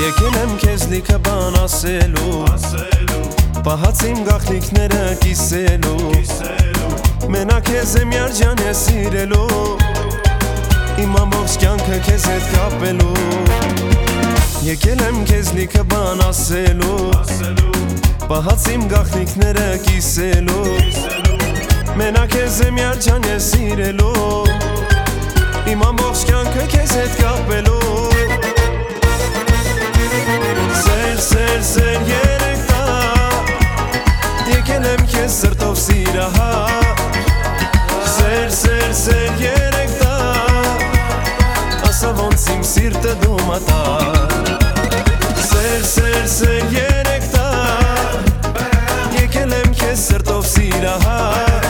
Եկել եմ քեզ լիքը բան ասելու, պահած իմ գաղտնիքները կիսելու, մենակ քեզ եմ երջան ես սիրելու, իմ ամբողջ կյանքը քեզ հետ կապելու։ Եկել եմ քեզ լիքը բան ասելու, պահած իմ գաղտնիքները կիսելու, մենակ քեզ եմ երջան ես սիրելու, իմ ամբողջ կյանքը քեզ հետ կապելու։ Սեր երեք տար, եկել եմ քեզ սրտով սիրահար, Սեր երեք տար, ասա ոնց իմ սիրտը դու մատար։ Սեր երեք տար, եկել եմ քեզ սրտով սիրահար,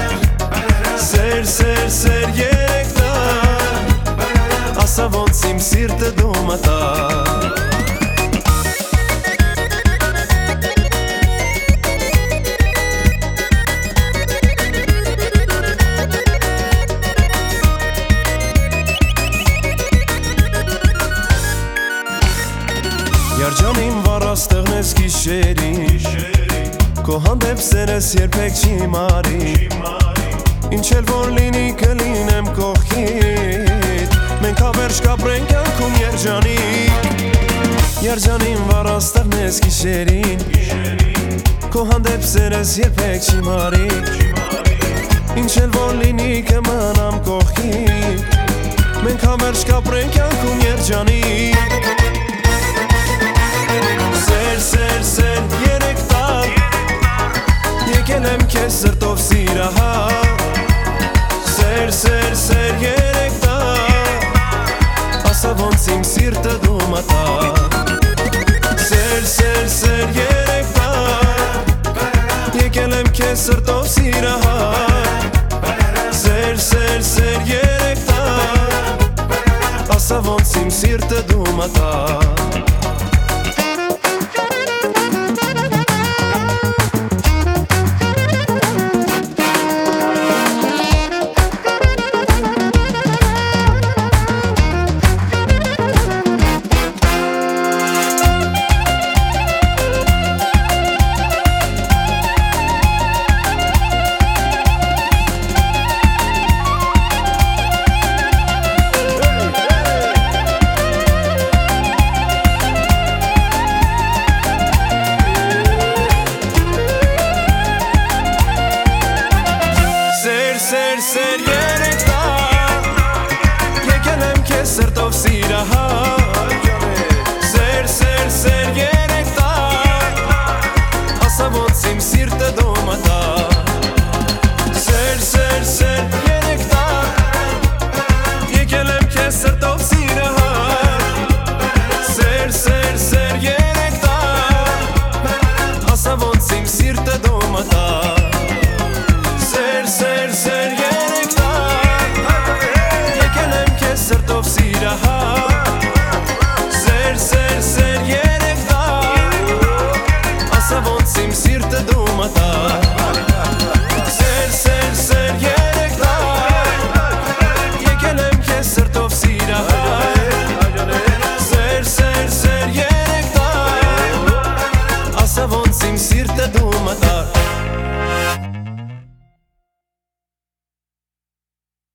Սեր երեք տար, ասա ոնց իմ սիրտը դու մատար։ Երջանին վառած տեղնես գիշերին, քո հանդեպ սերս երբեք չի մարի, ինչ էլ որ լինի կլինեմ կողքիդ, մենք հավերժ կապրենք կյանքում երջանիկ։ Երջանին վառած տեղնես գիշերին, քո հանդեպ սերս երբեք չի մարի, ինչ էլ որ լինի կմնամ կողքիդ, մենք հավերժ կապրենք կյանքում երջանիկ։ Սեր երեք տար, եկել եմ քեզ սրտով սիրահար, Սեր երեք տար, ասա ոնց իմ սիրտը դու մատար։ Սեր երեք տար, եկել եմ քեզ սրտով սիրահար, Սեր երեք տար, ասա ոնց իմ սիրտը դու մատար։ Սեր երեք տար, եկել եմ քեզ սրտով սիրահար, Սեր երեք տար, ասա ոնց իմ սիրտը դու մատար։ Սեր երեք տար, եկել եմ քեզ սրտով սիրահար, Սեր երեք տար, ասա ոնց իմ սիրտը դու մատար։ Սեր երեք տար, եկել եմ քեզ սրտով սիրահար, Սեր երեք տար, ասա ոնց իմ սիրտը դու մատար։ Սեր երեք տար, եկել եմ քեզ սրտով սիրահար, Սեր երեք տար, ասա ոնց իմ սիրտը դու մատար։